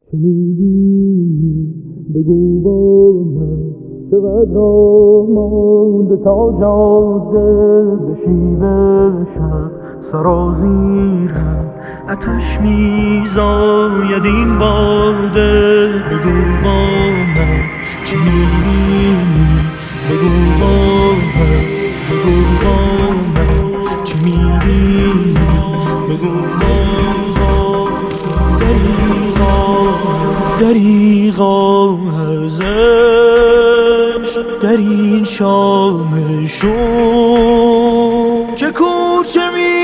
چه می‌بینی بگو با من، چقدر راه مانده تا جاده بشیوه شب سرازیرم، آتش میزاید این باده. بگو با من چه می‌بینی، بگو با من، بگو با من چه می‌بینی، بگو با من. دریغا از عشق در این شام شوم که کوچه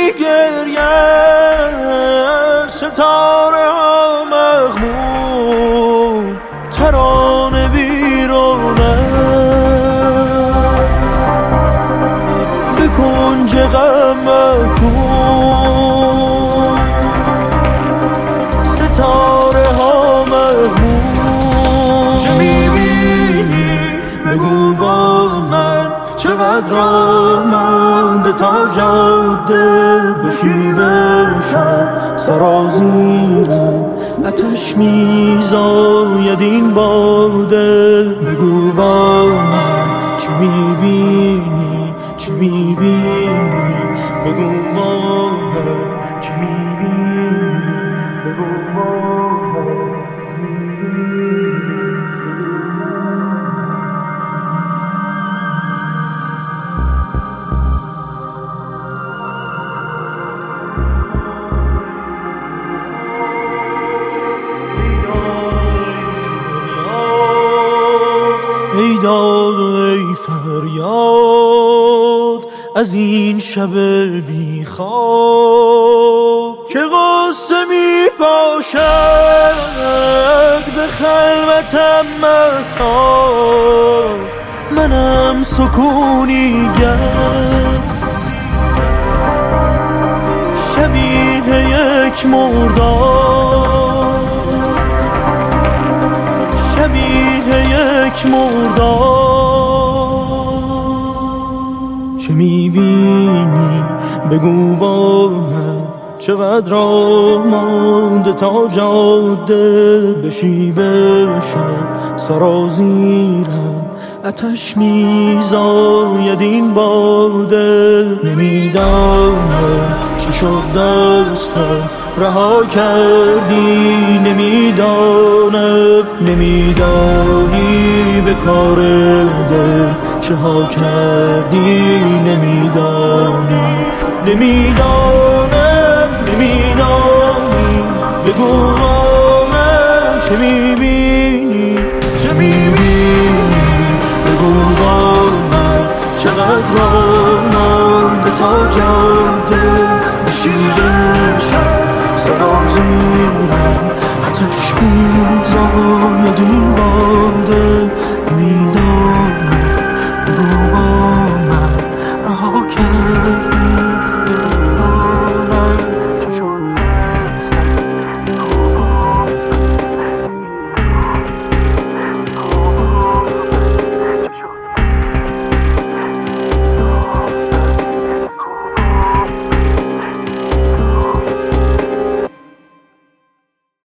میگرید، ستاره ها مغموم، ترانه بیرونه به کنج غم مکون، ستاره ها مغموم. چه میبینی بگو با من، چقدر راه مانده تا جاده بشیوه شب سرازیرم، آتش میزاید این باده. بگو با من چه میبینی، چه میبینی، بگو با من چه میبینی، بگو با من. ای داد و ای فریاد از این شب بی خواب که غصه می باشد به خلوتم مهتاب. منم سکونی گس شبیه یک مردار، شبیه یک مردار. چه میبینی بگو با من، چقدر راه مانده تا جاده بشیوه شب سرازیرم، آتش میزاید این باده. نمیدانم چی شد دستم رها کردی، نمیدانم نمیدانی به کار دل چه ها کردی، نمیدانی نمیدانم نمیدانی. بگو با من چه میبینی، چه میبینی، بگو با من چقدر راه مانده تا جاده بشیوه شب سرازیر.